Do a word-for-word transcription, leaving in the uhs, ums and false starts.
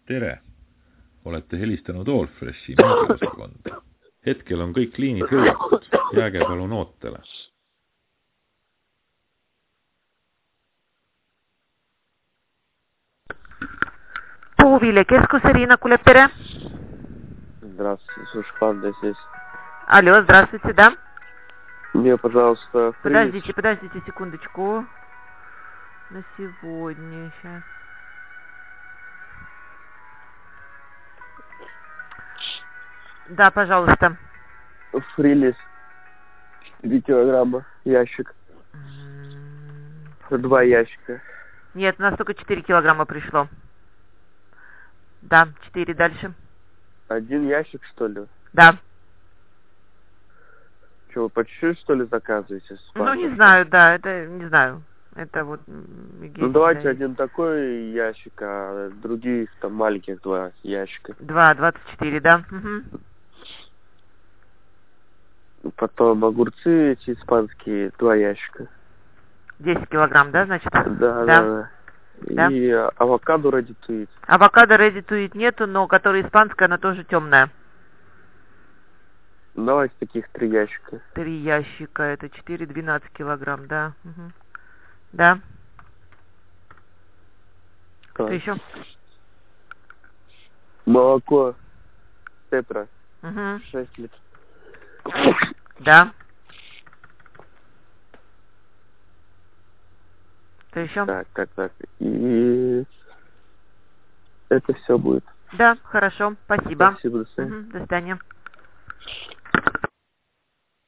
Tere! Olete helistanud Allfreshi müügiosakonda. Hetkel on kõik liinid hõivatud. Jääge palun ootele. Puuviljakeskus, Ирина Кулепере. Здравствуйте, Сушпанда здесь. Алло, здравствуйте, да? Мне, пожалуйста, фрис. Подождите, подождите секундочку. На сегодня, сейчас. Да, пожалуйста. Фрилис. четыре килограмма. Ящик. Два ящика. Нет, у нас только четыре килограмма пришло. Да, четыре, дальше. Один ящик, что ли? Да. Что, вы по чуть-чуть, что ли, заказываете? Ну, не знаю, да, это, не знаю. Это вот... Ну, давайте один такой ящик, а других там маленьких два ящика. Два, двадцать четыре, да. Угу. Потом огурцы эти испанские, два ящика. десять килограмм, да, значит? Да, да, да. Да. И авокадо ready to eat. Авокадо ready to eat нету, но которая испанская, она тоже темная. Давайте таких три ящика. Три ящика, это четыре, двенадцать килограмм, да. Угу. Да. Так. Что еще? Молоко Тетра. Угу. шесть литров. Да. Что еще? Так, так, так. И это все будет. Да, хорошо, спасибо. Спасибо, до свидания. Угу, до свидания.